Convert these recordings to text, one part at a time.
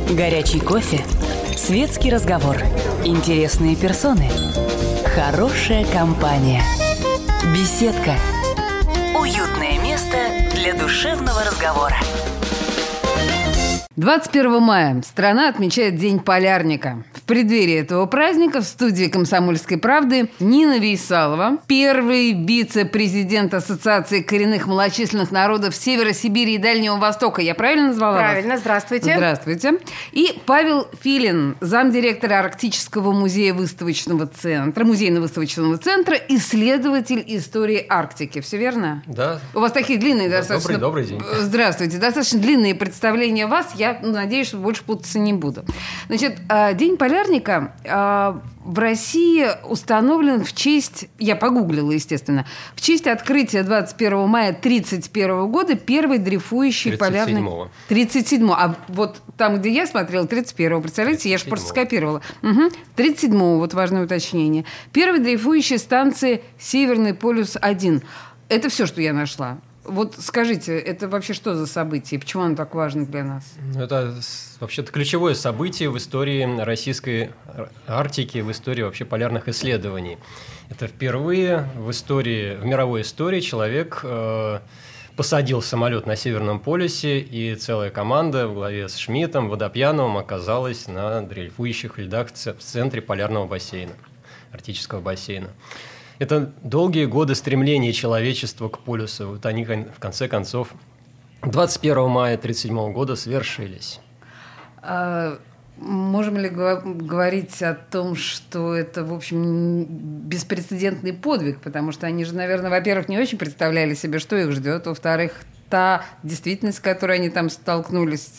Горячий кофе, светский разговор, интересные персоны, хорошая компания, беседка, уютное место для душевного разговора. 21 мая страна отмечает День полярника. В преддверии этого праздника в студии «Комсомольской правды» Нина Вейсалова, первый вице-президент Ассоциации коренных малочисленных народов Севера Сибири и Дальнего Востока. Я правильно назвала вас? Правильно, здравствуйте. Здравствуйте. И Павел Филин, замдиректора Арктического музейно-выставочного центра, исследователь истории Арктики. Все верно? Да. У вас такие длинные достаточно... Добрый день. Здравствуйте. Достаточно длинные представления о вас. Я надеюсь, что больше путаться не буду. Значит, День полярника в России установлен в честь, я погуглила, естественно, в честь открытия 21 мая 1931 года первой дрейфующей полярной... 37-го. А вот там, где я смотрела, 31-го. Представляете, я же просто скопировала. 37-го, вот важное уточнение. Первой дрейфующей станции «Северный полюс-1». Это все, что я нашла. Вот скажите, это вообще что за событие? Почему оно так важно для нас? Это вообще-то ключевое событие в истории российской Арктики, в истории вообще полярных исследований. Это впервые в мировой истории человек посадил самолет на Северном полюсе, и целая команда во главе с Шмидтом, Водопьяновым оказалась на дрейфующих льдах в центре полярного бассейна, арктического бассейна. Это долгие годы стремления человечества к полюсу. Вот они, в конце концов, 21 мая 1937 года свершились. Можем ли говорить о том, что это, в общем, беспрецедентный подвиг? Потому что они же, наверное, во-первых, не очень представляли себе, что их ждет. Во-вторых, та действительность, с которой они там столкнулись...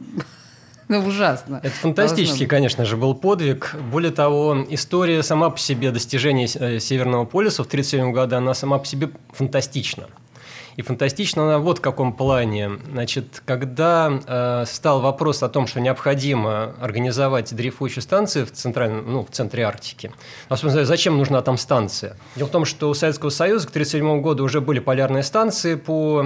ужасно. Это фантастический, конечно же, был подвиг. Более того, история сама по себе достижения Северного полюса в 1937 году, она сама по себе фантастична. И фантастична она вот в каком плане. Значит, когда стал вопрос о том, что необходимо организовать дрейфующую станцию в центре Арктики, зачем нужна там станция? Дело в том, что у Советского Союза к 1937 году уже были полярные станции по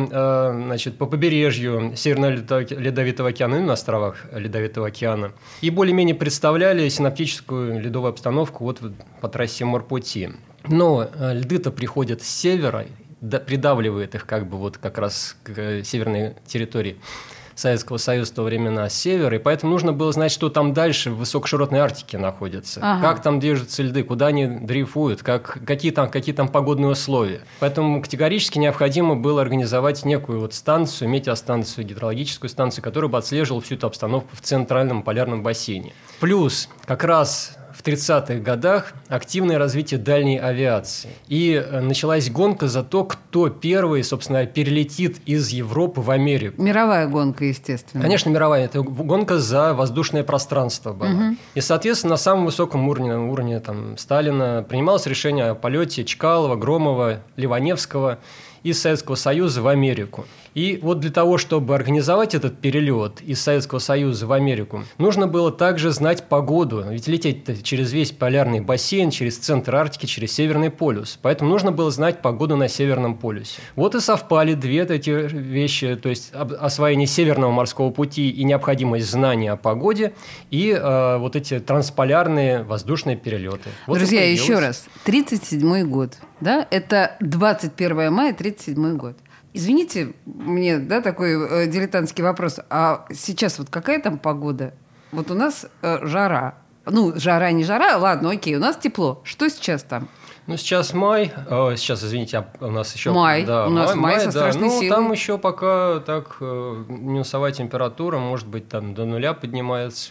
побережью Северного Ледовитого океана, на островах Ледовитого океана, и более-менее представляли синоптическую ледовую обстановку вот по трассе морпути. Но льды-то приходят с севера, придавливает их как раз к северной территории Советского Союза в то времена с севера, и поэтому нужно было знать, что там дальше в высокоширотной Арктике находится, как там движутся льды, куда они дрейфуют, какие там погодные условия. Поэтому категорически необходимо было организовать некую вот станцию, метеостанцию, гидрологическую станцию, которая бы отслеживала всю эту обстановку в центральном полярном бассейне. Плюс как раз в 30-х годах активное развитие дальней авиации. И началась гонка за то, кто первый, собственно, перелетит из Европы в Америку. Мировая гонка, естественно. Конечно, мировая. Это гонка за воздушное пространство была. И, соответственно, на самом высоком уровне Сталина принималось решение о полете Чкалова, Громова, Ливаневского из Советского Союза в Америку. И вот для того, чтобы организовать этот перелет из Советского Союза в Америку, нужно было также знать погоду. Ведь лететь через весь полярный бассейн, через центр Арктики, через Северный полюс. Поэтому нужно было знать погоду на Северном полюсе. Вот и совпали две эти вещи, то есть освоение Северного морского пути и необходимость знания о погоде, и вот эти трансполярные воздушные перелеты. Вот друзья, еще раз. 1937 год. Да? Это 21 мая 1937 год. Извините, мне такой дилетантский вопрос. А сейчас вот какая там погода? Вот у нас жара. Жара, не жара, ладно, окей, у нас тепло. Что сейчас там? Сейчас май. Сейчас, извините, у нас еще... Май. У нас май со страшной силой. Там еще пока так минусовая температура, может быть, там до нуля поднимается.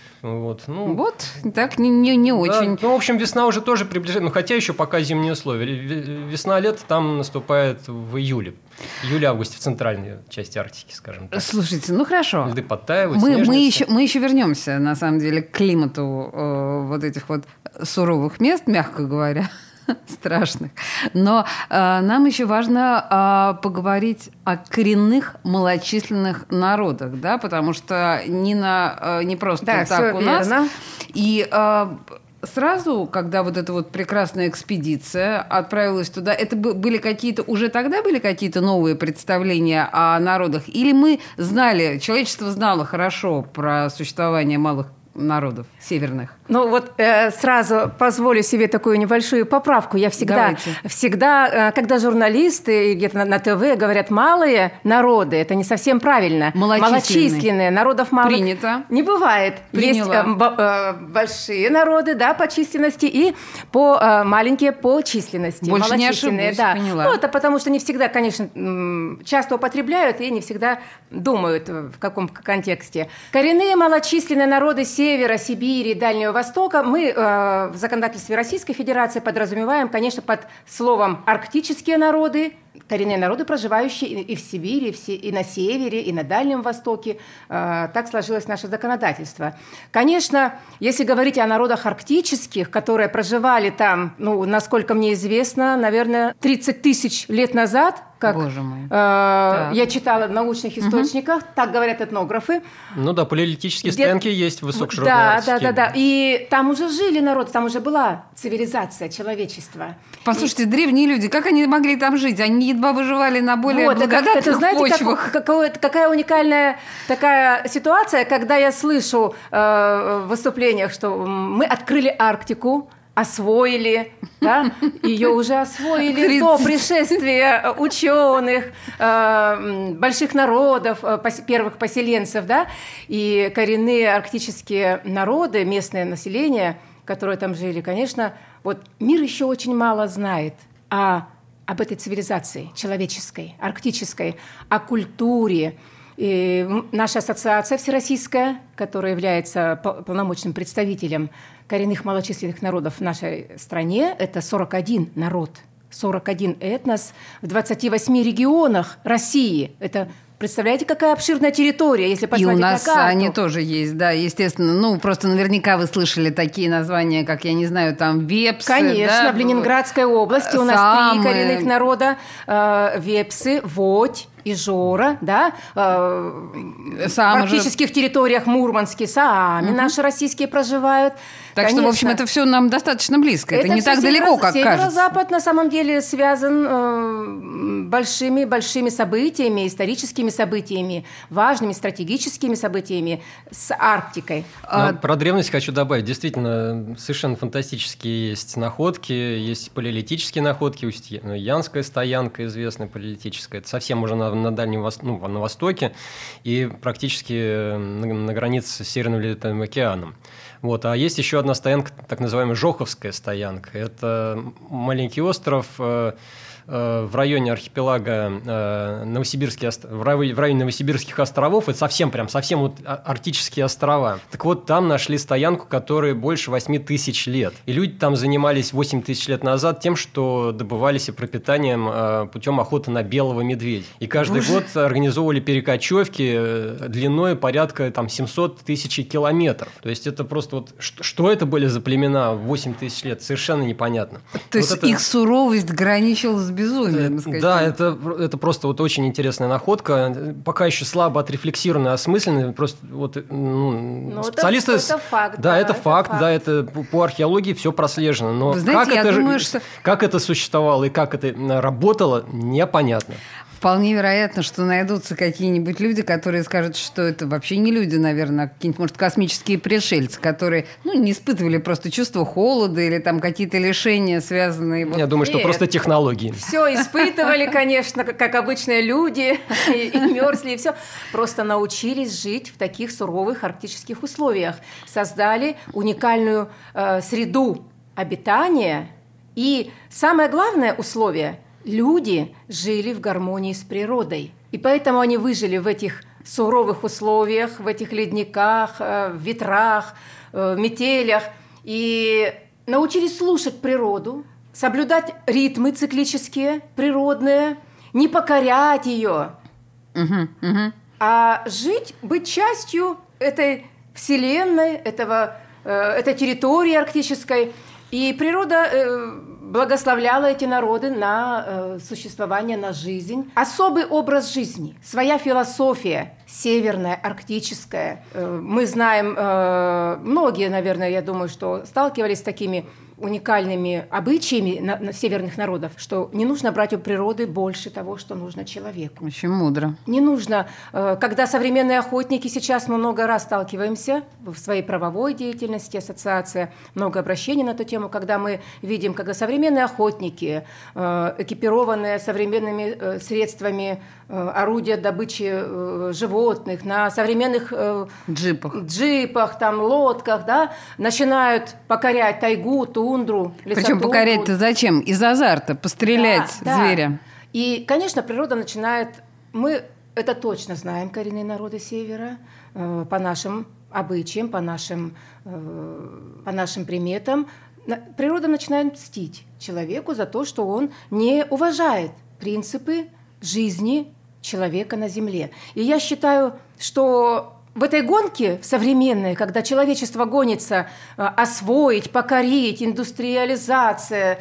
Так не очень. Да, в общем, весна уже тоже приближается. Хотя еще пока зимние условия. Весна-лето там наступает в июле. Июле-августе в центральной части Арктики, скажем так. Слушайте, хорошо. Льды подтаивают, мы еще вернемся, на самом деле, к климату вот этих вот суровых мест, мягко говоря. Страшных. Но нам еще важно поговорить о коренных малочисленных народах, да, потому что не просто так у нас. И сразу, когда вот эта вот прекрасная экспедиция отправилась туда, это были какие-то, уже тогда были какие-то новые представления о народах? Или мы знали, человечество знало хорошо про существование малых народов северных? Ну вот сразу позволю себе такую небольшую поправку. Я всегда, когда журналисты где-то на ТВ говорят «малые народы», это не совсем правильно. Малочисленные. Народов мало. Принято. Не бывает. Приняла. Есть большие народы, да, по численности, и маленькие по численности. Больше не ошиблась, да. поняла. Ну, это потому что не всегда, конечно, часто употребляют и не всегда думают в каком контексте. Коренные малочисленные народы Севера, Сибири, Дальнего Востока мы в законодательстве Российской Федерации подразумеваем, конечно, под словом «арктические народы», коренные народы, проживающие и в Сибири, и на Севере, и на Дальнем Востоке. Так сложилось наше законодательство. Конечно, если говорить о народах арктических, которые проживали там, ну, насколько мне известно, наверное, 30 тысяч лет назад, как Боже мой. Я читала в научных источниках, так говорят этнографы. Ну да, палеолитические стоянки есть в высокоширотной Арктике. Да. И там уже жили народы, там уже была цивилизация, человечество. Послушайте, древние люди, как они могли там жить? Они едва выживали на более благодатных почвах. Какая уникальная такая ситуация, когда я слышу в выступлениях, что мы открыли Арктику, освоили, да? Ее уже освоили до пришествия ученых, больших народов, первых поселенцев, да? И коренные арктические народы, местное население, которое там жили, конечно, вот мир еще очень мало знает об этой цивилизации человеческой, арктической, о культуре. И наша ассоциация всероссийская, которая является полномочным представителем коренных малочисленных народов в нашей стране, это 41 народ, 41 этнос в 28 регионах России. Это, представляете, какая обширная территория, если посмотреть на карту. И у нас они тоже есть, да, естественно. Ну, просто наверняка вы слышали такие названия, как, я не знаю, там, вепсы. Конечно, да? В Ленинградской области у нас 3 коренных народа. Вепсы, Водь, Ижора, да, в практических территориях Мурманские, Саами наши российские проживают. Так Конечно, что, в общем, это все нам достаточно близко. Это не так далеко, как кажется. Северо-запад на самом деле связан большими событиями, историческими событиями, важными стратегическими событиями с Арктикой. Про древность хочу добавить. Действительно, совершенно фантастические есть находки, есть палеолитические находки, Янская стоянка известная палеолитическая. Это совсем уже на Дальнем Востоке, на Востоке и практически на границе с Северным Ледовитым океаном. Вот. А есть еще одна стоянка, так называемая Жоховская стоянка. Это маленький остров в районе архипелага в районе Новосибирских островов. Это совсем вот арктические острова. Так вот, там нашли стоянку, которой больше 8 тысяч лет. И люди там занимались 8 тысяч лет назад тем, что добывали себе пропитанием путем охоты на белого медведя. И каждый год организовывали перекочевки длиной порядка 700 тысяч километров. То есть это просто вот... Что это были за племена 8 тысяч лет? Совершенно непонятно. То есть их суровость граничила с безумием. Да, это просто вот очень интересная находка. Пока еще слабо отрефлексированная, осмысленная. Просто вот специалисты... Это факт. Да, это факт. Да, это по археологии все прослежено. Но как это существовало и как это работало, непонятно. Вполне вероятно, что найдутся какие-нибудь люди, которые скажут, что это вообще не люди, наверное, а какие-нибудь, может, космические пришельцы, которые, не испытывали просто чувство холода или там какие-то лишения, связанные... Я думаю, что просто технологии. Все испытывали, конечно, как обычные люди, и мерзли, и все. Просто научились жить в таких суровых арктических условиях. Создали уникальную среду обитания. И самое главное условие – люди жили в гармонии с природой. И поэтому они выжили в этих суровых условиях, в этих ледниках, ветрах, метелях. И научились слушать природу, соблюдать ритмы циклические, природные, не покорять ее, а жить, быть частью этой вселенной, этой территории арктической. И природа благословляла эти народы на существование, на жизнь. Особый образ жизни, своя философия, северная, арктическая. Мы знаем, многие, наверное, я думаю, что сталкивались с такими уникальными обычаями северных народов, что не нужно брать у природы больше того, что нужно человеку. Очень мудро. Не нужно. Когда современные охотники, сейчас мы много раз сталкиваемся в своей правовой деятельности, ассоциация, много обращений на эту тему, когда мы видим, когда современные охотники, экипированные современными средствами орудия добычи животных, на современных джипах там, лодках, да, начинают покорять тайгу, тундру, лесотундру. Причем покорять-то зачем? Из азарта, пострелять зверя. Да. И, конечно, природа начинает... Мы это точно знаем, коренные народы Севера, по нашим обычаям, по нашим приметам. Природа начинает мстить человеку за то, что он не уважает принципы жизни человека на Земле. И я считаю, что в этой гонке современной, когда человечество гонится освоить, покорить, индустриализация,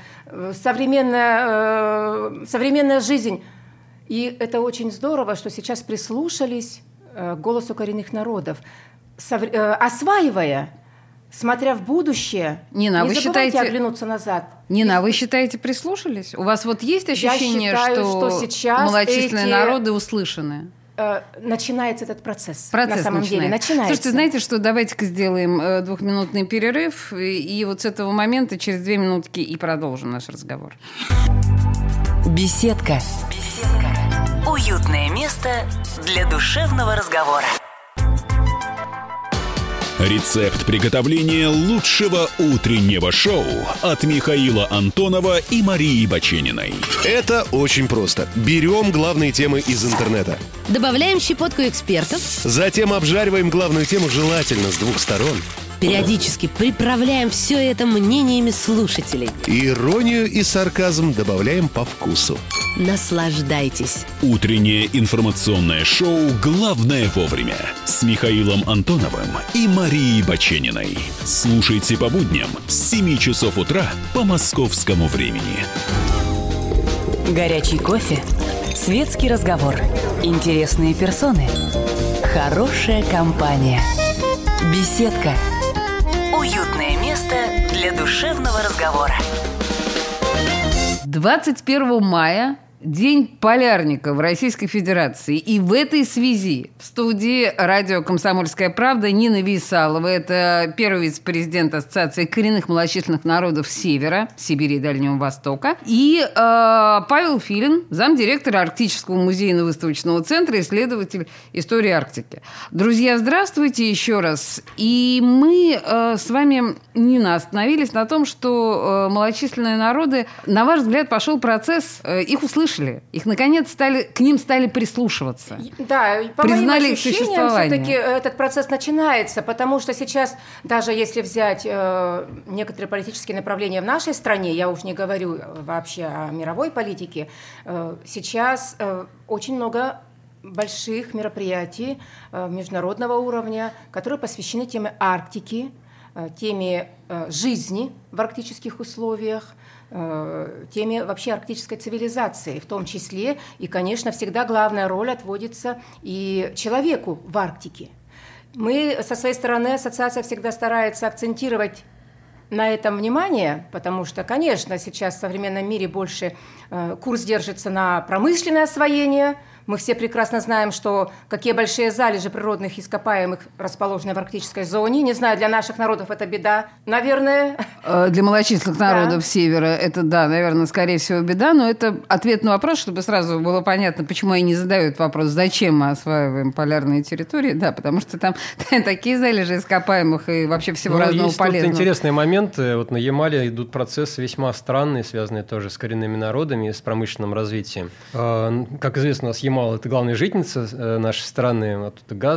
современная жизнь, и это очень здорово, что сейчас прислушались к голосу коренных народов, осваивая, смотря в будущее, Нина, не забывайте оглянуться назад. Нина, вы считаете, прислушались? У вас вот есть ощущение, что сейчас малочисленные народы услышаны? Начинается этот процесс. На самом деле начинается. Слушайте, знаете что, давайте-ка сделаем 2-минутный перерыв, и вот с этого момента через 2 минутки и продолжим наш разговор. Беседка. Беседка. Уютное место для душевного разговора. Рецепт приготовления лучшего утреннего шоу от Михаила Антонова и Марии Бачениной. Это очень просто. Берем главные темы из интернета. Добавляем щепотку экспертов. Затем обжариваем главную тему желательно с 2 сторон. Периодически приправляем все это мнениями слушателей. Иронию и сарказм добавляем по вкусу. Наслаждайтесь. Утреннее информационное шоу «Главное вовремя» с Михаилом Антоновым и Марией Бачениной. Слушайте по будням с 7 часов утра по московскому времени. Горячий кофе, светский разговор, интересные персоны, хорошая компания, беседка. Уютное место для душевного разговора. 21 мая День полярника в Российской Федерации. И в этой связи в студии радио «Комсомольская правда» Нина Вейсалова. Это первый вице-президент Ассоциации коренных малочисленных народов Севера, Сибири и Дальнего Востока. И Павел Филин, замдиректора Арктического музейно-выставочного центра, исследователь истории Арктики. Друзья, здравствуйте еще раз. И мы с вами, Нина, остановились на том, что малочисленные народы, на ваш взгляд, пошел процесс, их услышали. Их, наконец, к ним стали прислушиваться. Да, по признали моим их существование. все-таки этот процесс начинается, потому что сейчас, даже если взять некоторые политические направления в нашей стране, я уж не говорю вообще о мировой политике, сейчас очень много больших мероприятий международного уровня, которые посвящены теме Арктики, теме жизни в арктических условиях, теме вообще арктической цивилизации в том числе. И, конечно, всегда главная роль отводится и человеку в Арктике. Мы со своей стороны, ассоциация всегда старается акцентировать на этом внимание, потому что, конечно, сейчас в современном мире больше курс держится на промышленное освоение. Мы все прекрасно знаем, что какие большие залежи природных ископаемых расположены в арктической зоне. Не знаю, для наших народов это беда, наверное. Для малочисленных народов Севера это, да, наверное, скорее всего, беда. Но это ответ на вопрос, чтобы сразу было понятно, почему они не задают вопрос, зачем мы осваиваем полярные территории. Да, потому что там такие залежи ископаемых и вообще всего разного есть полезного. Тут интересные моменты. Вот на Ямале идут процессы весьма странные, связанные тоже с коренными народами и с промышленным развитием. Как известно, у нас Ямал – это главная житница нашей страны. Вот тут газ,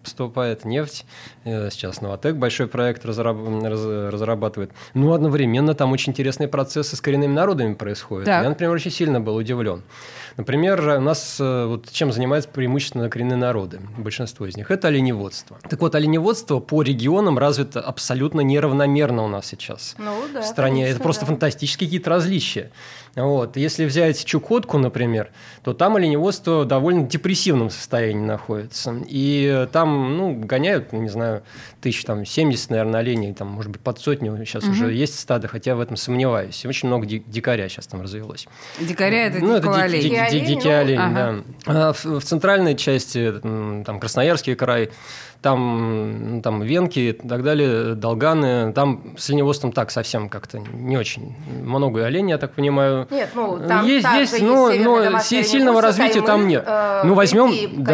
поступает нефть. Сейчас «Новатэк» большой проект разрабатывает. Но одновременно там очень интересные процессы с коренными народами происходят. Так. Я, например, очень сильно был удивлен. Например, у нас вот чем занимаются преимущественно коренные народы, большинство из них, это оленеводство. Так вот, оленеводство по регионам развито абсолютно неравномерно у нас сейчас в стране. Конечно, это просто фантастические какие-то различия. Вот. Если взять Чукотку, например, то там оленеводство в довольно депрессивном состоянии находится. И там гоняют, не знаю, 1070, наверное, оленей, там, может быть, под сотню сейчас уже есть стадо, хотя я в этом сомневаюсь. И очень много дикаря сейчас там развелось. Дикаря – это дикий олень, да. А в центральной части, там, Красноярский край, там венки и так далее, долганы, там с оленеводством так совсем как-то не очень много оленей, я так понимаю. Нет, там есть, но сильного развития там нет. Возьмем,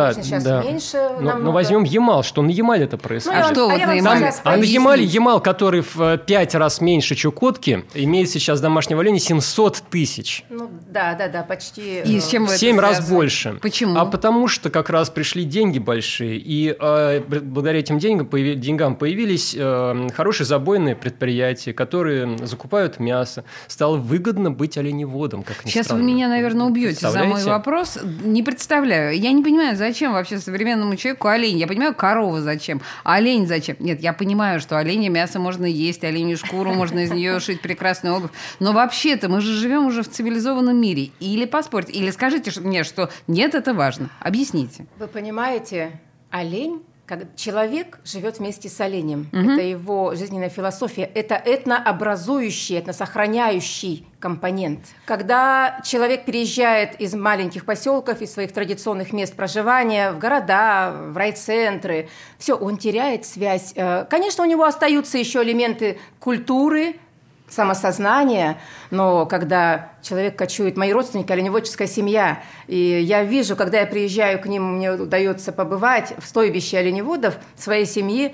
возьмем Ямал, что на Ямале это происходит. На Ямале, который в 5 раз меньше Чукотки, имеет сейчас домашнего оленя 700 тысяч. Да, почти. И с чем в 7 раз больше. Почему? А потому что как раз пришли деньги большие, и благодаря этим деньгам появились хорошие забойные предприятия, которые закупают мясо. Стало выгодно быть оленеводом, как ни Сейчас странно. вы меня, наверное, убьете за мой вопрос. Не представляю. Я не понимаю, зачем вообще современному человеку олень. Я понимаю, корова зачем, олень зачем. Нет, я понимаю, что оленя мясо можно есть, оленью шкуру можно из нее шить прекрасную обувь. Но вообще-то мы же живем уже в цивилизованном мире. Или поспорьте, или скажите мне, что нет, это важно. Объясните. Вы понимаете, олень, когда человек живет вместе с оленем, это его жизненная философия, это этнообразующий, этносохраняющий компонент. Когда человек переезжает из маленьких поселков, из своих традиционных мест проживания в города, в райцентры, все, он теряет связь. Конечно, у него остаются еще элементы культуры, самосознание, но когда человек кочует, мои родственники, оленеводческая семья, и я вижу, когда я приезжаю к ним, мне удается побывать в стойбище оленеводов своей семьи,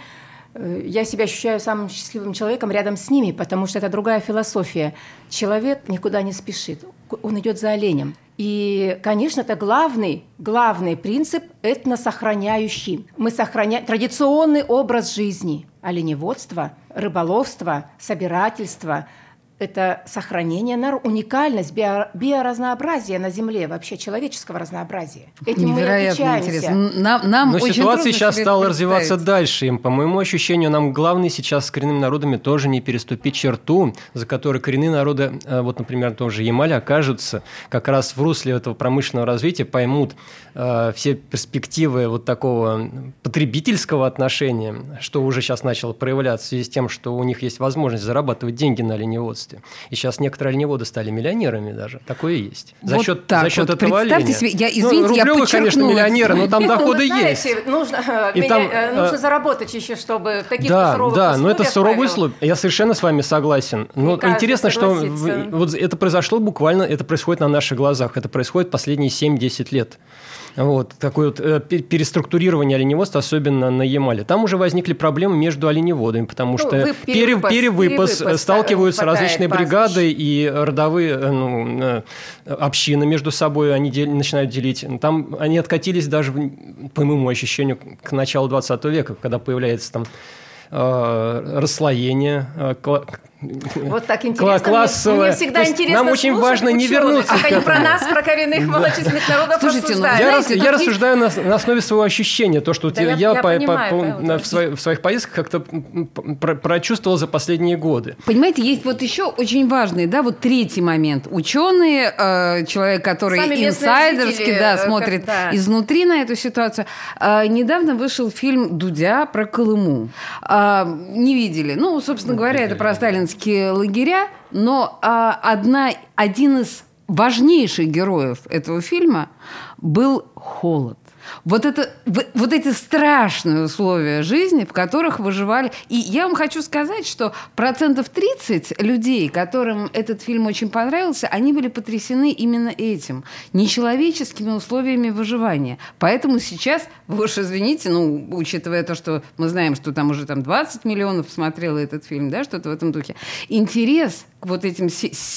я себя ощущаю самым счастливым человеком рядом с ними, потому что это другая философия. Человек никуда не спешит, он идет за оленем. И, конечно, это главный принцип этносохраняющий. Мы сохраняем традиционный образ жизни, оленеводство, рыболовство, собирательство. Это сохранение, уникальность, биоразнообразия на Земле, вообще человеческого разнообразия. Этим невероятно мы отличаемся. Интересно. Нам Но очень ситуация сейчас стала развиваться представить. дальше. И, по моему ощущению, нам главное сейчас с коренными народами тоже не переступить черту, за которой коренные народы, вот, например, тоже Ямаль, окажутся как раз в русле этого промышленного развития, поймут все перспективы вот такого потребительского отношения, что уже сейчас начало проявляться в связи с тем, что у них есть возможность зарабатывать деньги на оленеводстве. И сейчас некоторые оленеводы стали миллионерами даже. Такое есть. За счет этого оленя. Себе, извините, я рублевые, конечно, миллионеры, но там доходы знаете, есть. Нужно заработать еще, чтобы в таких-то суровых условиях. Но это суровые условия. Я совершенно с вами согласен. Но интересно, что вот это произошло буквально, это происходит на наших глазах. Это происходит последние 7-10 лет. Вот, такое вот переструктурирование оленеводства, особенно на Ямале. Там уже возникли проблемы между оленеводами, потому что перевыпас сталкиваются различные бригады и родовые общины между собой, они начинают делить. Там они откатились даже, по моему ощущению, к началу 20 века, когда появляется там расслоение, вот так интересно. Классовое. Мне всегда интересно. Нам очень важно не вернуться к этому. Они про нас, про коренных малочисленных народов рассуждают. Я рассуждаю на основе своего ощущения. То, что я в своих поездках как-то прочувствовал за последние годы. Понимаете, есть вот еще очень важный, да, вот третий момент. Ученые, человек, который инсайдерски смотрит изнутри на эту ситуацию. Недавно вышел фильм Дудя про Колыму. Не видели. Ну, собственно говоря, это про сталинские лагеря, но один из важнейших героев этого фильма был холод. Вот эти страшные условия жизни, в которых выживали. И я вам хочу сказать, что 30% людей, которым этот фильм очень понравился, они были потрясены именно этим, нечеловеческими условиями выживания. Поэтому сейчас, вы уж извините, учитывая то, что мы знаем, что там уже 20 миллионов смотрело этот фильм, да, что-то в этом духе, интерес к вот этим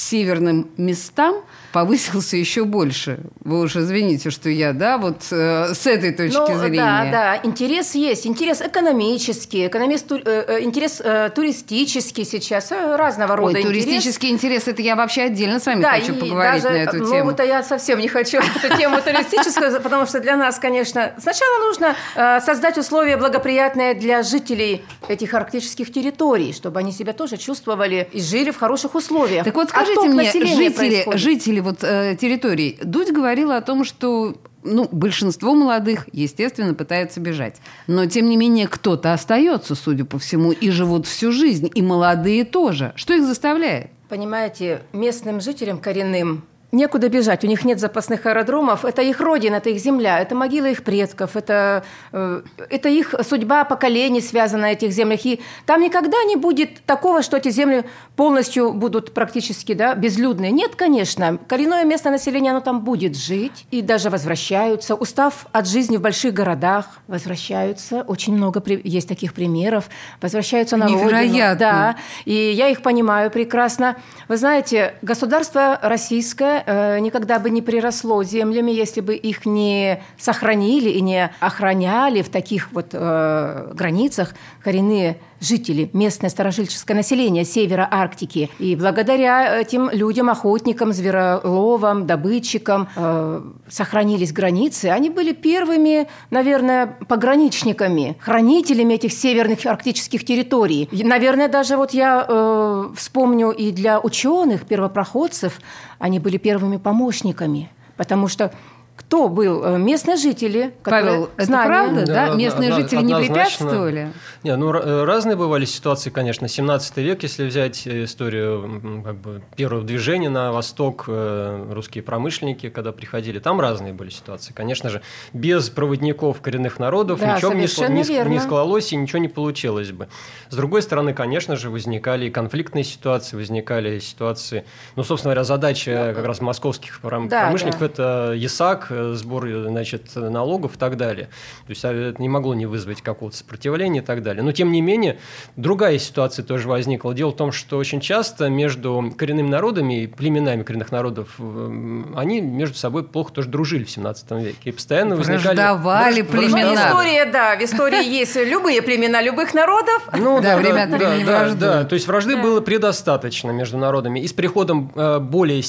северным местам повысился еще больше. Вы уж извините, что я, с этой точки зрения. Да, интерес есть. Интерес экономический, интерес туристический сейчас, разного рода интерес. Туристический интерес, это я вообще отдельно с вами хочу поговорить на эту тему. Ну, я совсем не хочу эту тему туристическую, потому что для нас, конечно, сначала нужно создать условия благоприятные для жителей этих арктических территорий, чтобы они себя тоже чувствовали и жили в хороших условиях. Так вот, скажите мне, жители вот территорий, Дудь говорила о том, что большинство молодых, естественно, пытаются бежать. Но, тем не менее, кто-то остается, судя по всему, и живут всю жизнь, и молодые тоже. Что их заставляет? Понимаете, местным жителям коренным некуда бежать, у них нет запасных аэродромов, это их родина, это их земля, это могила их предков, это их судьба поколений связана на этих землях. И там никогда не будет такого, что эти земли полностью будут практически безлюдные. Нет, конечно, коренное местное население, оно там будет жить и даже возвращаются, устав от жизни в больших городах, возвращаются, очень много есть таких примеров, возвращаются на родину. Невероятно. Да, и я их понимаю прекрасно. Вы знаете, государство российское никогда бы не приросло землями, если бы их не сохранили и не охраняли в таких вот границах коренные жители, местное старожильческое население севера Арктики. И благодаря этим людям, охотникам, звероловам, добытчикам сохранились границы. Они были первыми, наверное, пограничниками, хранителями этих северных арктических территорий. И, наверное, даже вот я вспомню и для ученых, первопроходцев, они были первыми помощниками, потому что кто был? Местные жители, которые Павел, это правда, да? Местные жители не препятствовали? Нет, разные бывали ситуации, конечно. 17 век, если взять историю первого движения на восток, русские промышленники, когда приходили, там разные были ситуации. Конечно же, без проводников коренных народов ничего не склалось и ничего не получилось бы. С другой стороны, конечно же, возникали и конфликтные ситуации, возникали ситуации, собственно говоря, задача как раз московских промышленников – это ЕСАК, сбор, налогов и так далее. То есть это не могло не вызвать какого-то сопротивления и так далее. Но, тем не менее, другая ситуация тоже возникла. Дело в том, что очень часто между коренными народами и племенами коренных народов они между собой плохо тоже дружили в 17 веке. И постоянно враждовали племена. В истории есть любые племена любых народов. Время от времени вражды. Да, то есть вражды было предостаточно между народами. И с приходом более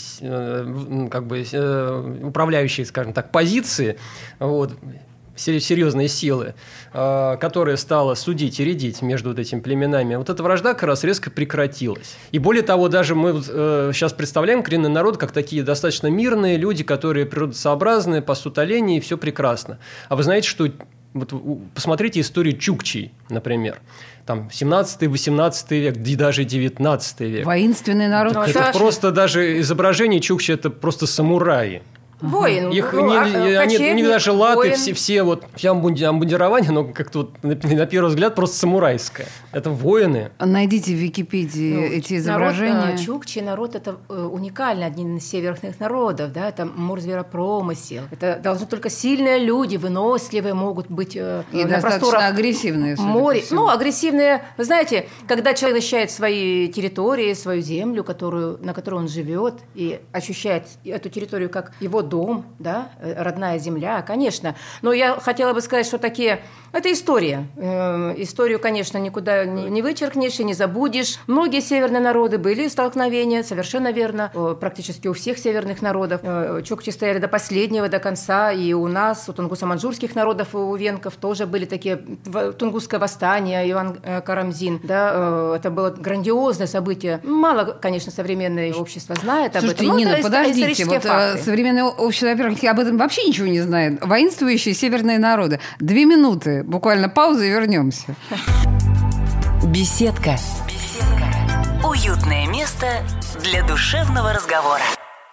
управляющей, скажем так, позиции, серьезные силы, которая стала судить и рядить между вот этими племенами, вот эта вражда как раз резко прекратилась. И более того, даже мы сейчас представляем коренный народ как такие достаточно мирные люди, которые природосообразные, пасут оленей, и все прекрасно. А вы знаете, что посмотрите историю чукчей, например. Там 17-18 век, и даже 19 век. Воинственный народ. Это просто даже изображение чукчи, это просто самураи. Воин. У них даже латы, все обмундирование, но как-то на первый взгляд просто самурайское. Это воины. Найдите в Википедии эти изображения. Чукчи народ – это уникальный, один из северных народов. Да? Это морзверопромысел. Это должны только сильные люди, выносливые могут быть и достаточно агрессивные. Море. Агрессивные. Вы знаете, когда человек защищает свои территории, свою землю, на которой он живет, и ощущает эту территорию как его дом, да, родная земля, конечно. Но я хотела бы сказать, что это история. Историю, конечно, никуда не вычеркнешь и не забудешь. Многие северные народы были столкновения, совершенно верно. Практически у всех северных народов. Чукчи стояли до последнего, до конца. И у нас, у тунгуса-манчжурских народов, у венков тоже были такие тунгусское восстание, Иван Карамзин. Да, это было грандиозное событие. Мало, конечно, современное общество знает об этом. Слушайте, Нина, подождите. Современное общество, во-первых, об этом вообще ничего не знает. Воинствующие северные народы. 2 минуты. Буквально пауза и вернемся. Беседка. Уютное место для душевного разговора.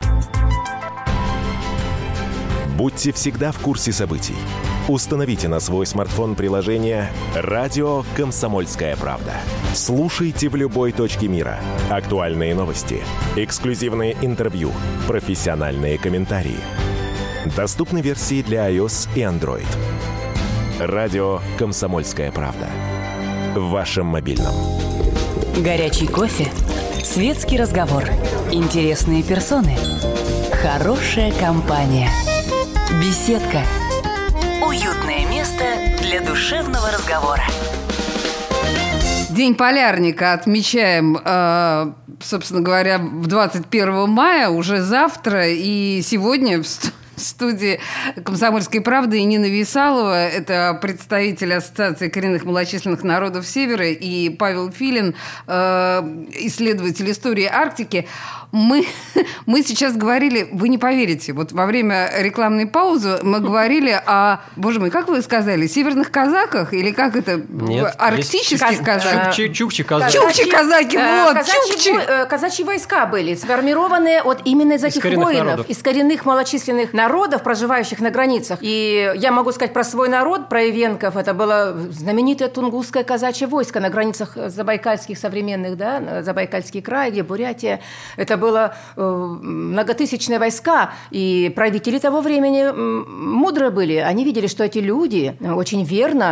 Будьте всегда в курсе событий. Установите на свой смартфон приложение «Радио Комсомольская правда». Слушайте в любой точке мира. Актуальные новости, эксклюзивные интервью, профессиональные комментарии. Доступны версии для iOS и Android. «Радио Комсомольская правда». В вашем мобильном. Горячий кофе, светский разговор, интересные персоны, хорошая компания. Беседка. душевного разговора. День полярника отмечаем, собственно говоря, в 21 мая, уже завтра. И сегодня в студии «Комсомольской правды» Нина Висалова, это представитель Ассоциации коренных малочисленных народов Севера, и Павел Филин, исследователь истории Арктики. Мы сейчас говорили, вы не поверите, вот во время рекламной паузы мы говорили о, боже мой, как вы сказали, северных казаках или как это? Нет, арктических казаках? Чукчи-казаки. Чукчи-казаки, вот, чукчи. Казачьи войска были сформированы вот именно из этих воинов, из коренных малочисленных народов, проживающих на границах. И я могу сказать про свой народ, про ивенков. Это было знаменитое тунгусское казачье войско на границах забайкальских современных, да, Забайкальский край, где Бурятия. Это было многотысячные войска, и правители того времени мудрые были. Они видели, что эти люди очень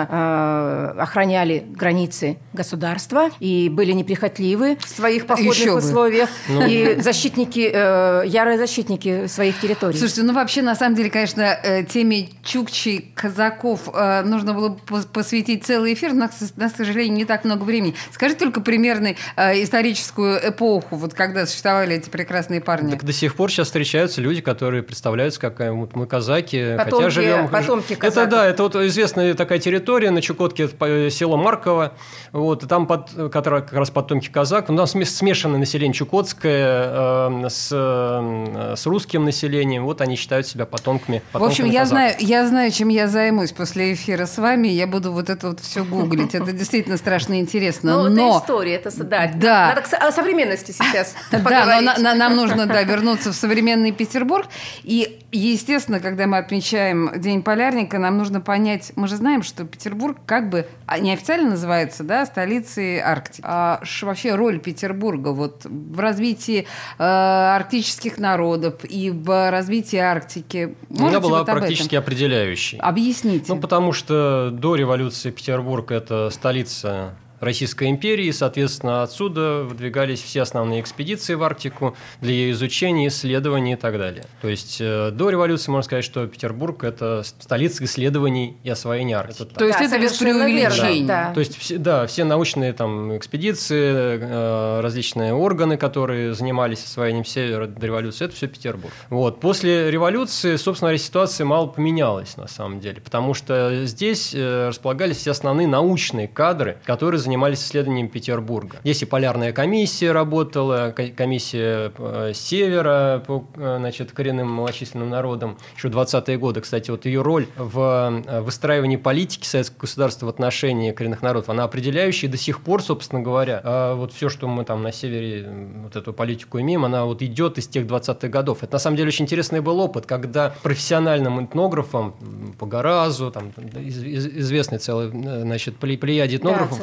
верно охраняли границы государства и были неприхотливы в своих походных условиях. И защитники, ярые защитники своих территорий. Слушайте, вообще, на самом деле, конечно, теме чукчей, казаков нужно было посвятить целый эфир. У нас, к сожалению, не так много времени. Скажите только примерно историческую эпоху, вот когда существовали эти прекрасные парни. Так до сих пор сейчас встречаются люди, которые представляются, как мы казаки, потомки, хотя живем... Потомки казаков. Это, да, это вот известная такая территория на Чукотке, село Марково, вот, и там как раз потомки казаков. У нас смешанное население чукотское с русским населением, вот они считают себя потомками В общем, я казаков. знаю, чем я займусь после эфира с вами, я буду вот это вот все гуглить, это действительно страшно интересно. Это история, это да. Надо о современности сейчас поговорить. Да, но нам нужно вернуться в современный Петербург. И, естественно, когда мы отмечаем День полярника, нам нужно понять, мы же знаем, что Петербург как бы неофициально называется, да, столицей Арктики. А вообще роль Петербурга вот в развитии арктических народов и в развитии Арктики. Она была практически определяющей. Объясните. Потому что до революции Петербург – это столица Российской империи, соответственно, отсюда выдвигались все основные экспедиции в Арктику для ее изучения, исследований и так далее. То есть до революции можно сказать, что Петербург – это столица исследований и освоения Арктики. То есть это без преувеличений. Да. То есть все научные экспедиции, различные органы, которые занимались освоением Севера до революции, это все Петербург. Вот. После революции, собственно говоря, ситуация мало поменялась на самом деле, потому что здесь располагались все основные научные кадры, которые занимались исследованием Петербурга. Здесь и полярная комиссия работала, комиссия Севера по коренным малочисленным народам, еще 20-е годы. Кстати, вот ее роль в выстраивании политики советского государства в отношении коренных народов, она определяющая, и до сих пор, собственно говоря, вот все, что мы там на Севере, вот эту политику имеем, она вот идет из тех 20-х годов. Это на самом деле очень интересный был опыт, когда профессиональным этнографам по Горазу, там известный целый, плеяде этнографов,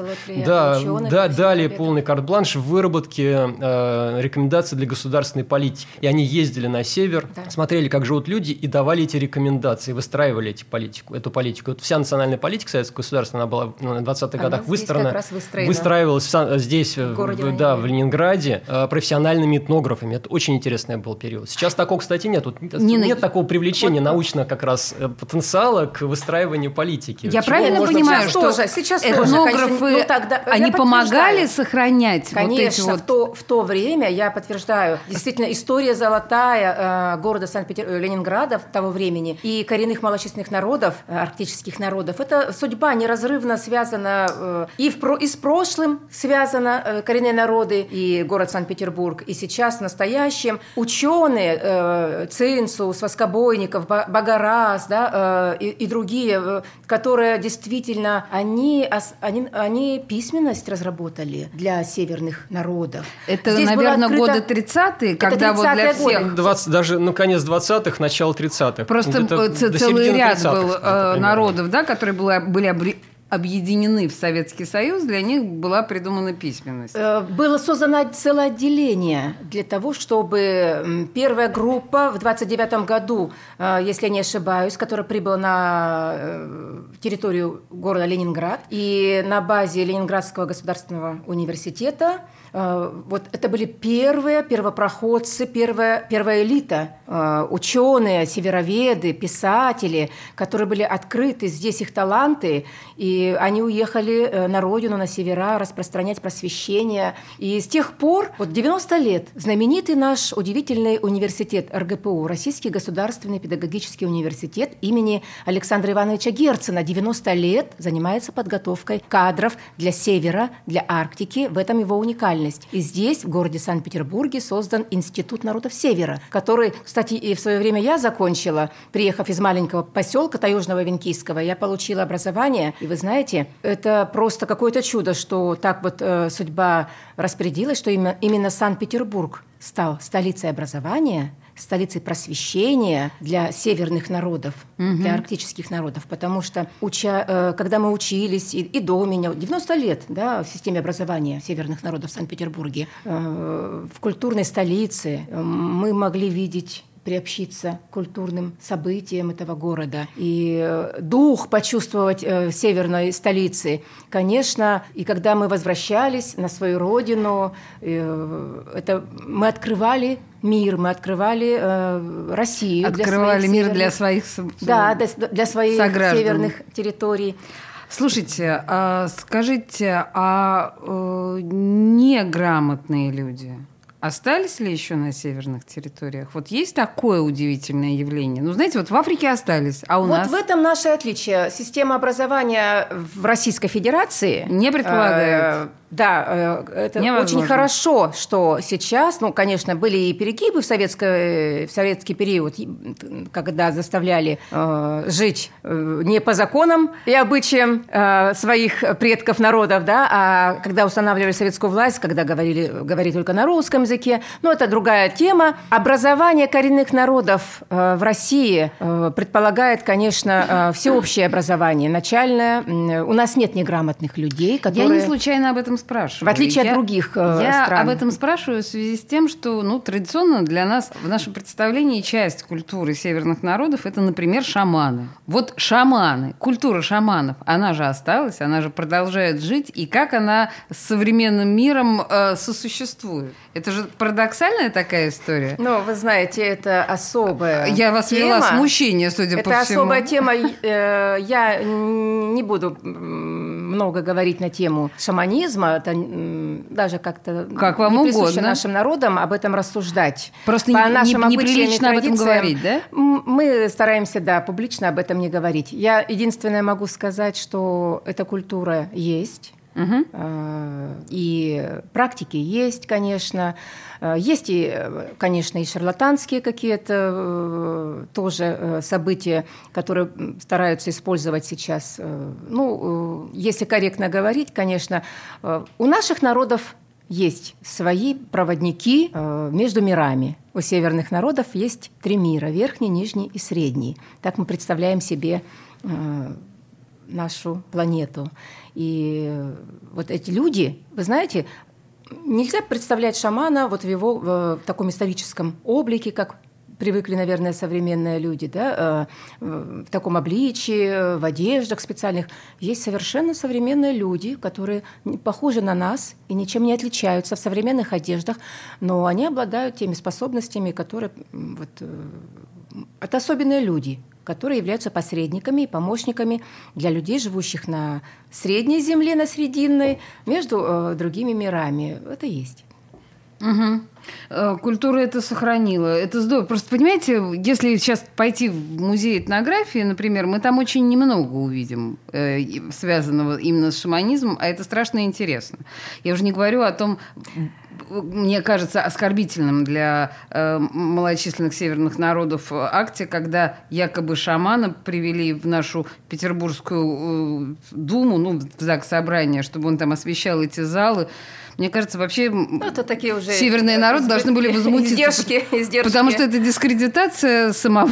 дали полный карт-бланш в выработке рекомендаций для государственной политики. И они ездили на север, смотрели, как живут люди, и давали эти рекомендации, выстраивали эту политику. Вот вся национальная политика советского государства, она была в 20-х годах выстраивалась здесь, в Ленинграде, профессиональными этнографами. Это очень интересный был период. Сейчас такого, кстати, нет. Нет такого привлечения научно как раз потенциала к выстраиванию политики. Я правильно понимаю, что этнографы... Они помогали сохранять конечно, вот эти вот... в то время, я подтверждаю, действительно, история золотая города Ленинграда того времени и коренных малочисленных народов, арктических народов, это судьба неразрывно связана и с прошлым связаны коренные народы и город Санкт-Петербург, и сейчас в настоящем ученые, Цинцус, Воскобойников, Багарас, и другие, которые действительно, они письменность разработали для северных народов. Это, здесь, наверное, годы 30-е, когда вот для всех... конец 20-х, начало 30-х. Просто целый ряд был народов, да, которые были объединены в Советский Союз, для них была придумана письменность. Было создано целое отделение для того, чтобы первая группа в 1929 году, если я не ошибаюсь, которая прибыла на территорию города Ленинград, и на базе Ленинградского государственного университета, вот это были первопроходцы, первая элита, ученые, североведы, писатели, которые были открыты, здесь их таланты, и они уехали на родину, на севера, распространять просвещение. И с тех пор, 90 лет, знаменитый наш удивительный университет РГПУ, Российский государственный педагогический университет имени Александра Ивановича Герцена, 90 лет занимается подготовкой кадров для Севера, для Арктики, в этом его уникальность. И здесь, в городе Санкт-Петербурге, создан Институт народов Севера, который, кстати, и в свое время я закончила, приехав из маленького поселка Таежного Венкийского, я получила образование. И вы знаете, это просто какое-то чудо, что так вот судьба распорядилась, что именно Санкт-Петербург стал столицей образования, столицей просвещения для северных народов, для арктических народов, потому что, когда мы учились, и до меня, 90 лет в системе образования северных народов в Санкт-Петербурге, в культурной столице мы могли видеть, приобщиться к культурным событиям этого города и дух почувствовать северной столицы. Конечно, и когда мы возвращались на свою родину, мы открывали мир, мы открывали Россию. Открывали мир для своих для своих сограждан. Северных территорий. Слушайте, скажите, неграмотные люди остались ли еще на северных территориях? Вот есть такое удивительное явление. Ну, знаете, вот в Африке остались, а у нас... Вот в этом наше отличие. Система образования в Российской Федерации... Не предполагает. Да, это невозможно. Очень хорошо, что сейчас, конечно, были и перегибы в советский период, когда заставляли жить не по законам и обычаям своих предков народов, а когда устанавливали советскую власть, когда говорили только на русском языке. Но это другая тема. Образование коренных народов в России предполагает, конечно, всеобщее образование, начальное. У нас нет неграмотных людей, которые... Я не случайно об этом спрашиваю. В отличие от других стран. Я об этом спрашиваю в связи с тем, что традиционно для нас, в нашем представлении, часть культуры северных народов – это, например, шаманы. Вот шаманы, культура шаманов, она же осталась, она же продолжает жить, и как она с современным миром сосуществует? Это же парадоксальная такая история. Вы знаете, это особая Я вас тема. вела в смущение, судя по всему. Это особая тема. Я не буду много говорить на тему шаманизма. Это даже как-то как вам не присуще угодно нашим народам об этом рассуждать. Просто обычаям неприлично об этом говорить, да? Мы стараемся, публично об этом не говорить. Я единственное могу сказать, что эта культура есть. И практики есть, конечно. Есть, конечно, и шарлатанские какие-то тоже события, которые стараются использовать сейчас. Если корректно говорить, конечно, у наших народов есть свои проводники между мирами. У северных народов есть 3 мира – верхний, нижний и средний. Так мы представляем себе нашу планету. И вот эти люди, вы знаете, нельзя представлять шамана в его в таком историческом облике, как привыкли, наверное, современные люди, в таком обличии, в одеждах специальных. Есть совершенно современные люди, которые похожи на нас и ничем не отличаются в современных одеждах, но они обладают теми способностями, которые... Это особенные люди, которые являются посредниками и помощниками для людей, живущих на средней земле, на срединной, между другими мирами. Это есть. Угу. Культура это сохранила. Это здорово. Просто, понимаете, если сейчас пойти в музей этнографии, например, мы там очень немного увидим связанного именно с шаманизмом, а это страшно интересно. Я уже не говорю о том... Мне кажется оскорбительным для малочисленных северных народов акте, когда якобы шамана привели в нашу Петербургскую думу, в ЗАГС Собрание, чтобы он там освещал эти залы. Мне кажется, вообще это такие уже северные народы должны были возмутиться. Издержки. Потому что это дискредитация самого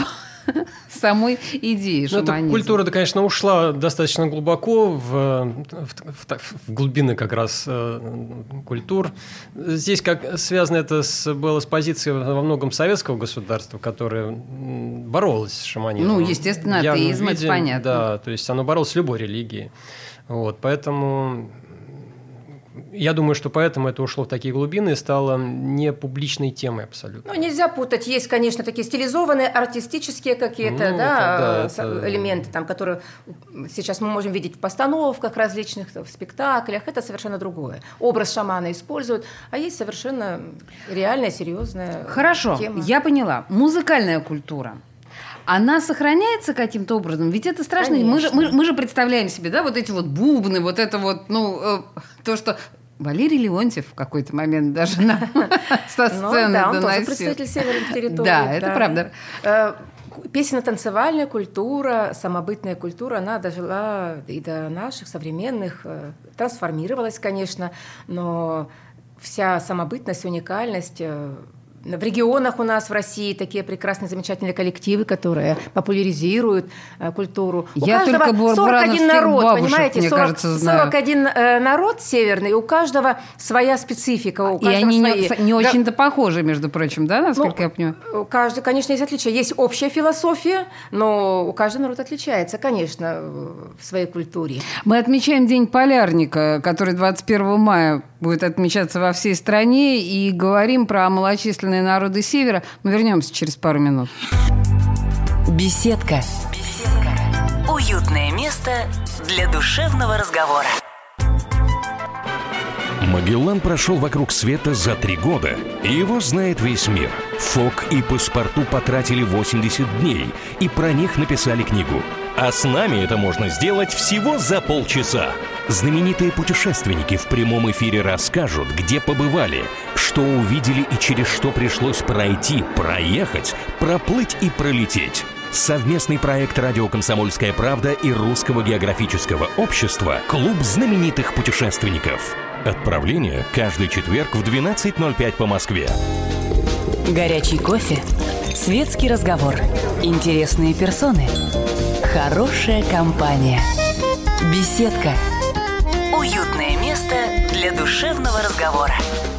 самой идеи шаманизма. Эта культура, конечно, ушла достаточно глубоко в глубины как раз культур. Здесь как связано это было с позицией во многом советского государства, которое боролось с шаманизмом. Естественно, атеизм, это понятно. Да, то есть оно боролось с любой религией. Поэтому... Я думаю, что поэтому это ушло в такие глубины и стало не публичной темой абсолютно. Нельзя путать. Есть, конечно, такие стилизованные, артистические какие-то элементы, которые сейчас мы можем видеть в постановках различных, в спектаклях. Это совершенно другое. Образ шамана используют, а есть совершенно реальная, серьезная Хорошо, тема. Я поняла. Музыкальная культура. Она сохраняется каким-то образом? Ведь это страшно. Мы же представляем себе, вот эти бубны, то, что Валерий Леонтьев в какой-то момент даже со сцены доносил. Он тоже представитель северных территорий. Да, это правда. Песенно-танцевальная культура, самобытная культура, она дожила и до наших современных, трансформировалась, конечно, но вся самобытность, уникальность... В регионах у нас в России такие прекрасные, замечательные коллективы, которые популяризируют культуру. Я только 41 народ, бабушек, понимаете, мне кажется, знаю. 41 народ северный, у каждого своя специфика, у каждого и они свои. не очень-то похожи, между прочим, да, насколько я понимаю? Каждый, конечно, есть отличия. Есть общая философия, но у каждого народ отличается, конечно, в своей культуре. Мы отмечаем День полярника, который 21 мая будет отмечаться во всей стране, и говорим про малочисленные народы Севера. Мы вернемся через пару минут. Беседка. Уютное место для душевного разговора. Магеллан прошел вокруг света за 3 года, и его знает весь мир. Фок и Паспарту потратили 80 дней, и про них написали книгу. А с нами это можно сделать всего за полчаса. Знаменитые путешественники в прямом эфире расскажут, где побывали, что увидели и через что пришлось пройти, проехать, проплыть и пролететь. Совместный проект «Радио Комсомольская правда» и Русского географического общества «Клуб знаменитых путешественников». Отправление каждый четверг в 12:05 по Москве. Горячий кофе, светский разговор, интересные персоны, хорошая компания. Беседка. Уютное место для душевного разговора.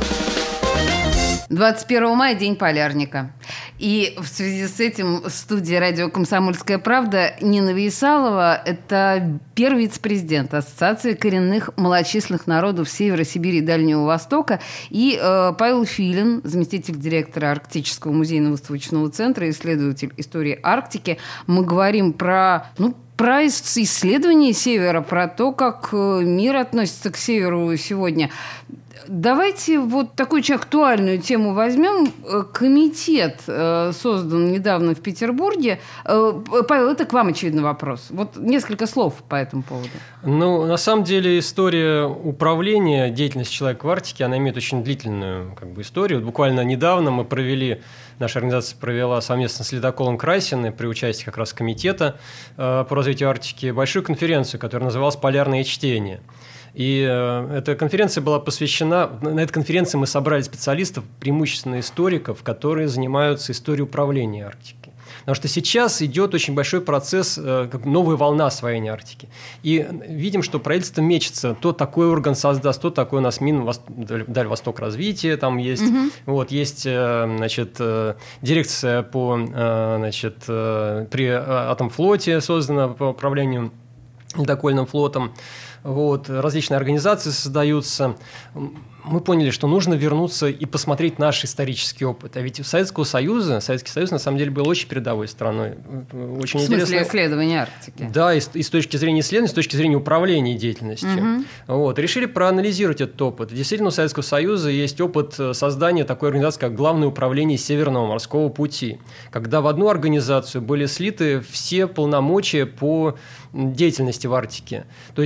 21 мая – День полярника. И в связи с этим в студии радио «Комсомольская правда» Нина Вейсалова – это первый вице-президент Ассоциации коренных малочисленных народов Севера Сибири и Дальнего Востока, и Павел Филин, заместитель директора Арктического музейно-выставочного центра, исследователь истории Арктики. Мы говорим про исследование Севера, про то, как мир относится к Северу сегодня. Давайте такую очень актуальную тему возьмем. Комитет создан недавно в Петербурге. Павел, это к вам, очевидно, вопрос. Несколько слов по этому поводу. На самом деле история управления деятельностью человека в Арктике, она имеет очень длительную историю. Буквально недавно наша организация провела совместно с ледоколом Красиной при участии как раз комитета по развитию Арктики большую конференцию, которая называлась «Полярные чтения». И эта конференция была посвящена... На этой конференции мы собрали специалистов, преимущественно историков, которые занимаются историей управления Арктикой. Потому что сейчас идет очень большой процесс, новая волна освоения Арктики. И видим, что правительство мечется. То такой орган создаст, то такой у нас Даль Восток развития там есть. Есть, дирекция при Атомфлоте создана по управлению ледокольным флотом. Различные организации создаются. Мы поняли, что нужно вернуться и посмотреть наш исторический опыт. А ведь Советский Союз на самом деле был очень передовой страной. Очень в смысле исследования Арктики? Да, и с точки зрения исследований, с точки зрения управления деятельностью. Решили проанализировать этот опыт. Действительно, у Советского Союза есть опыт создания такой организации, как Главное управление Северного морского пути, когда в одну организацию были слиты все полномочия по деятельности в Арктике. То есть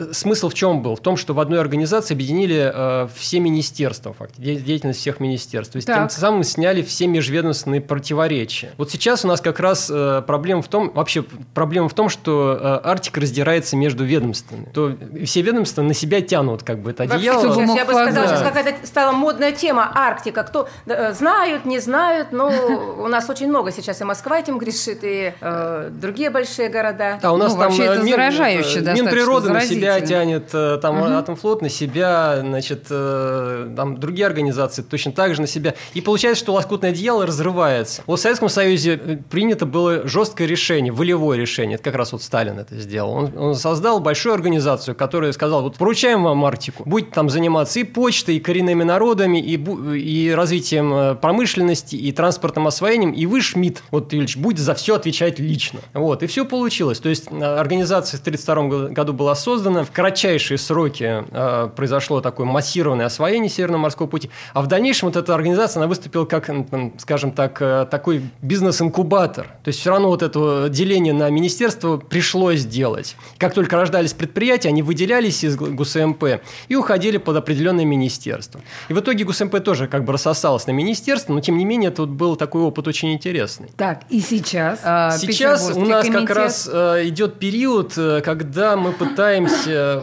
смысл в чем был? В том, что в одной организации объединили все министерства, деятельность всех министерств. То есть тем самым сняли все межведомственные противоречия. Вот сейчас у нас как раз проблема в том, что Арктика раздирается между ведомствами. То все ведомства на себя тянут как бы это одеяло. Я бы сказала, сейчас какая-то стала модная тема Арктика. Кто знают, не знают, но у нас очень много сейчас и Москва этим грешит, и другие большие города. Да, у нас вообще это заражающе достаточно. Минприроды на себя тянет, там Атомфлот на себя, значит, там другие организации точно так же на себя. И получается, что лоскутное одеяло разрывается. Вот в Советском Союзе принято было жесткое решение, волевое решение. Это как раз вот Сталин это сделал. Он создал большую организацию, которая сказала, вот поручаем вам Арктику, будете там заниматься и почтой, и коренными народами, и развитием промышленности, и транспортным освоением, и вы, Шмидт, вот, Юрьевич, будете за все отвечать лично. Вот, и все получилось. То есть организация в 1932 году была создана, в кратчайшие сроки произошло такое массированное освоение Северного морского пути, а в дальнейшем вот эта организация, она выступила как, скажем так, такой бизнес-инкубатор. То есть все равно вот это деление на министерство пришлось делать. Как только рождались предприятия, они выделялись из ГУСМП и уходили под определенное министерство. И в итоге ГУСМП тоже как бы рассосалось на министерство, но тем не менее это вот был такой опыт очень интересный. Так, и сейчас? Сейчас у нас как раз идет период, когда мы пытаемся,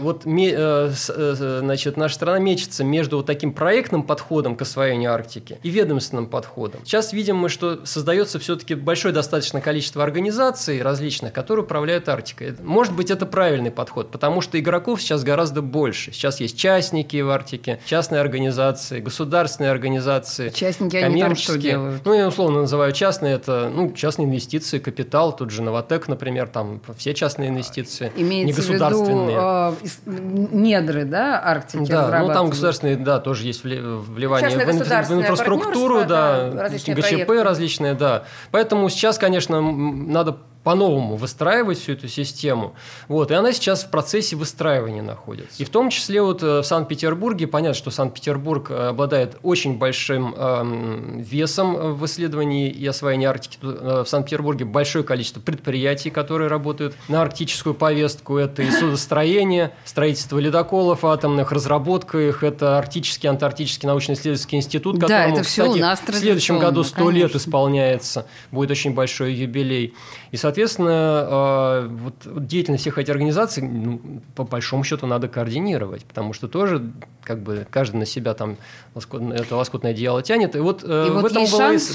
значит, наша страна мечется между вот таким проектным подходом к освоению Арктики и ведомственным подходом. Сейчас видим мы, что создается все-таки большое достаточно количество организаций различных, которые управляют Арктикой. Может быть, это правильный подход, потому что игроков сейчас гораздо больше. Сейчас есть частники в Арктике, частные организации, государственные организации, частники, они там что делают? Ну, я условно называю частные, это частные инвестиции, капитал, тут же Новотек, например, там все частные инвестиции, имеется негосударственные. В виду недры, да, Арктики? Да, ну там государственные, да, тоже есть вливание в инфраструктуру, да, ГЧП различные, да. Поэтому сейчас, конечно, надо по-новому выстраивать всю эту систему. Вот, и она сейчас в процессе выстраивания находится. И в том числе вот в Санкт-Петербурге, понятно, что Санкт-Петербург обладает очень большим весом в исследовании и освоении Арктики. В Санкт-Петербурге большое количество предприятий, которые работают на арктическую повестку. Это и судостроение, строительство ледоколов атомных, разработка их. Это Арктический, Антарктический научно-исследовательский институт, которому, кстати, в следующем году 100 лет исполняется. Будет очень большой юбилей. И, соответственно, вот деятельность всех этих организаций, по большому счету, надо координировать, потому что тоже как бы каждый на себя там это лоскутное одеяло тянет. И вот в этом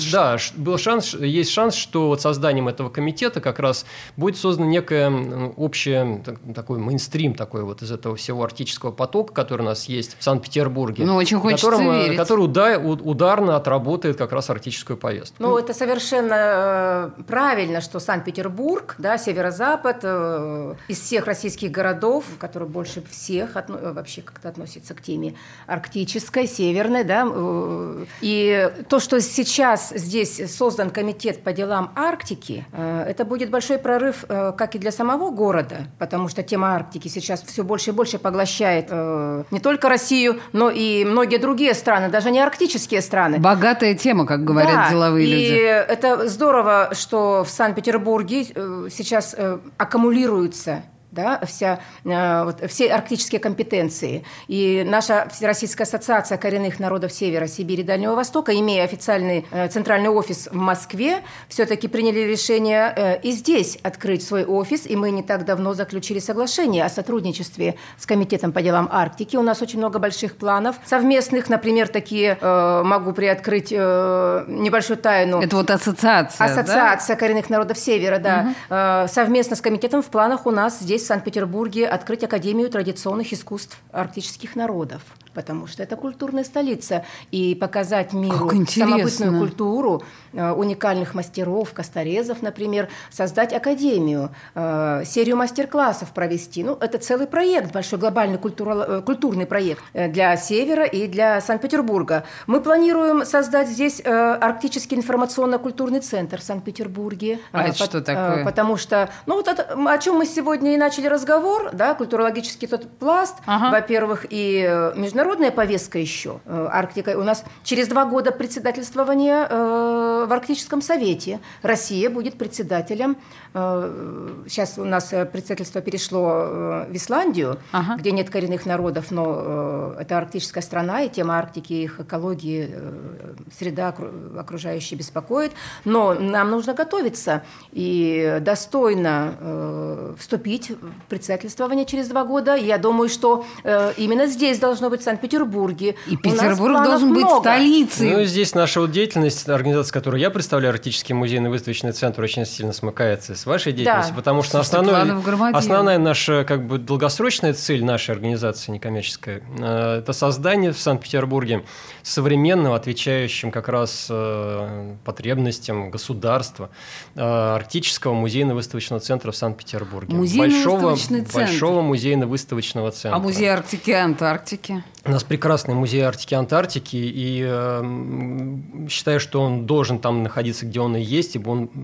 есть шанс, что вот созданием этого комитета как раз будет создан некое общее, такой мейнстрим такой вот из этого всего арктического потока, который у нас есть в Санкт-Петербурге, очень хочется верить. Который ударно отработает как раз арктическую повестку. Ну, это совершенно правильно, что Санкт-Петербург, да, северо-запад, из всех российских городов, которые больше всех вообще как-то относятся к теме арктической, северной, да, и то, что сейчас здесь создан комитет по делам Арктики, это будет большой прорыв как и для самого города, потому что тема Арктики сейчас все больше и больше поглощает не только Россию, но и многие другие страны, даже не арктические страны. Богатая тема, как говорят деловые люди. И это здорово, что в Санкт-Петербурге сейчас аккумулируется, да, все арктические компетенции. И наша Всероссийская ассоциация коренных народов Севера, Сибири и Дальнего Востока, имея официальный центральный офис в Москве, все-таки приняли решение и здесь открыть свой офис. И мы не так давно заключили соглашение о сотрудничестве с Комитетом по делам Арктики. У нас очень много больших планов совместных. Например, такие, могу приоткрыть небольшую тайну. Это вот ассоциация, Ассоциация коренных народов Севера, да. Совместно с комитетом в планах у нас здесь в Санкт-Петербурге открыть Академию традиционных искусств арктических народов, потому что это культурная столица, и показать миру самобытную культуру уникальных мастеров, косторезов, например, создать академию, серию мастер-классов провести. Ну, это целый проект, большой глобальный культурный проект для Севера и для Санкт-Петербурга. Мы планируем создать здесь Арктический информационно-культурный центр в Санкт-Петербурге. А это что такое? Потому что, ну, вот это, о чем мы сегодня и начали разговор, да, культурологический тот пласт, во-первых, и международный международная повестка еще. Арктика. У нас через 2 года председательствования в Арктическом совете. Россия будет председателем. Сейчас у нас председательство перешло в Исландию, где нет коренных народов, но это арктическая страна, и тема Арктики, их экологии, среда окружающая беспокоит. Но нам нужно готовиться и достойно вступить в председательствование через 2 года. Я думаю, что именно здесь должно быть, в Санкт-Петербурге. И Петербург должен быть столицей. Ну, здесь наша вот деятельность, организация, которую я представляю, Арктический музейно-выставочный центр, очень сильно смыкается с вашей деятельностью, потому что основная наша долгосрочная цель нашей организации некоммерческая – это создание в Санкт-Петербурге современного, отвечающим как раз потребностям государства, Арктического музейно-выставочного центра в Санкт-Петербурге. Большого музейно-выставочного центра. А музей Арктики и Антарктики? У нас прекрасный музей Арктики и Антарктики, и считаю, что он должен там находиться, где он и есть,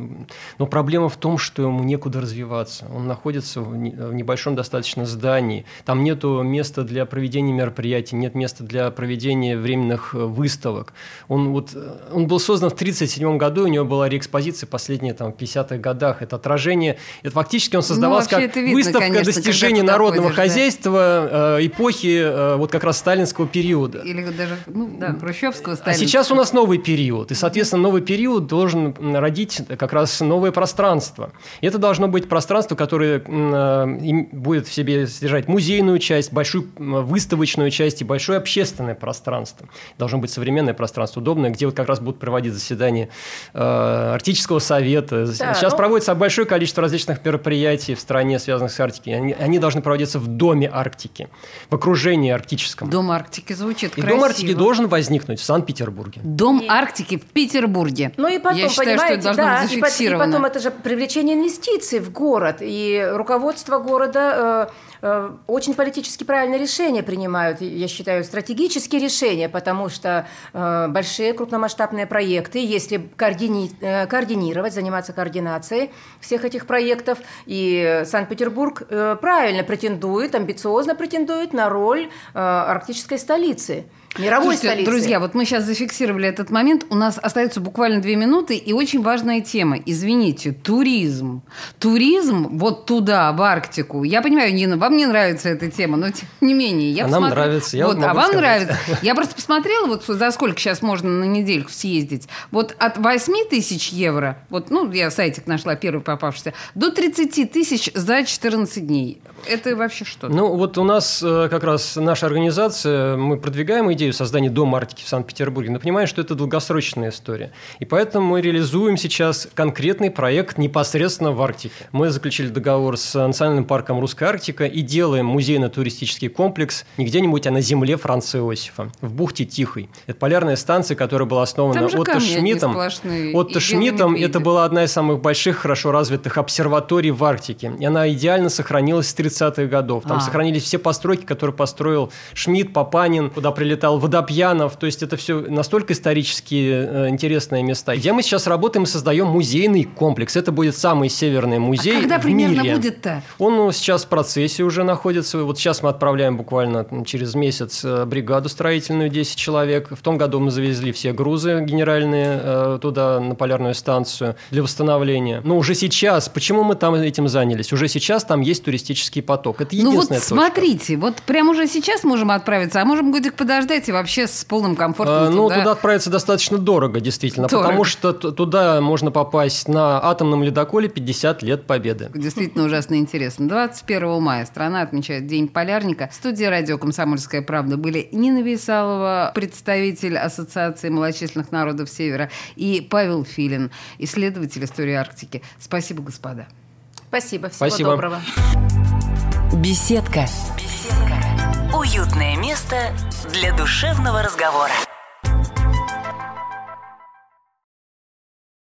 но проблема в том, что ему некуда развиваться. Он находится в небольшом достаточно здании, там нет места для проведения мероприятий, нет места для проведения временных выставок. Он был создан в 1937 году, у него была реэкспозиция последние в 50-х годах. Это отражение, это фактически он создавался как выставка достижений народного хозяйства эпохи как раз сталинского периода. Или даже хрущевского, сталинского. А сейчас у нас новый период, и, соответственно, новый период должен родить как раз новое пространство. И это должно быть пространство, которое будет в себе содержать музейную часть, большую выставочную часть и большое общественное пространство. Должно быть современное пространство, удобное, где как раз будут проводить заседания Арктического совета. Сейчас проводится большое количество различных мероприятий в стране, связанных с Арктикой. Они должны проводиться в Доме Арктики, в окружении арктическом. Дом Арктики звучит красиво. И Дом Арктики должен возникнуть в Санкт-Петербурге. Дом Арктики в Петербурге. Ну и потом, я считаю, что это должно быть зафиксировано. И потом это же привлечение инвестиций в город. И руководство города очень политически правильное решение принимают, я считаю, стратегические решения, потому что большие крупномасштабные проекты, если координировать, заниматься координацией всех этих проектов, и Санкт-Петербург правильно претендует, амбициозно претендует на роль арктической столицы. Мировой столицы. Друзья, вот мы сейчас зафиксировали этот момент. У нас остается буквально 2 минуты, и очень важная тема. Извините, туризм. Туризм вот туда, в Арктику. Я понимаю, Нина, вам не нравится эта тема, но тем не менее. Нам нравится. А вам нравится? Я просто посмотрела, за сколько сейчас можно на недельку съездить. От 8 тысяч евро, я сайтик нашла, первый попавшийся, до 30 тысяч за 14 дней. Это вообще что? У нас как раз наша организация, мы продвигаем идею создания Дома Арктики в Санкт-Петербурге, но понимаем, что это долгосрочная история. И поэтому мы реализуем сейчас конкретный проект непосредственно в Арктике. Мы заключили договор с Национальным парком «Русская Арктика» и делаем музейно-туристический комплекс не где-нибудь, а на земле Франца Иосифа, в бухте Тихой. Это полярная станция, которая была основана Отто Шмидтом. Отто Шмидтом это была одна из самых больших, хорошо развитых обсерваторий в Арктике. И она идеально сохранилась с 30-х годов. Там сохранились все постройки, которые построил Шмидт, Папанин, куда прилетал Водопьянов. То есть это все настолько исторически интересные места. Где мы сейчас работаем и создаем музейный комплекс. Это будет самый северный музей в мире. Когда примерно будет-то? Он сейчас в процессе уже находится. Вот сейчас мы отправляем буквально через месяц бригаду строительную, 10 человек. В том году мы завезли все грузы генеральные туда, на полярную станцию, для восстановления. Но уже сейчас, почему мы там этим занялись? Уже сейчас там есть туристический поток. Это единственная точка. Смотрите, прямо уже сейчас можем отправиться, а можем годик подождать и вообще с полным комфортом туда отправиться достаточно дорого, действительно, потому что туда можно попасть на атомном ледоколе 50 лет Победы. Действительно ужасно интересно. 21 мая страна отмечает День полярника. В студии радио «Комсомольская правда» были Нина Вейсалова, представитель Ассоциации малочисленных народов Севера, и Павел Филин, исследователь истории Арктики. Спасибо, господа. Спасибо. Всего доброго. Беседка. Уютное место для душевного разговора.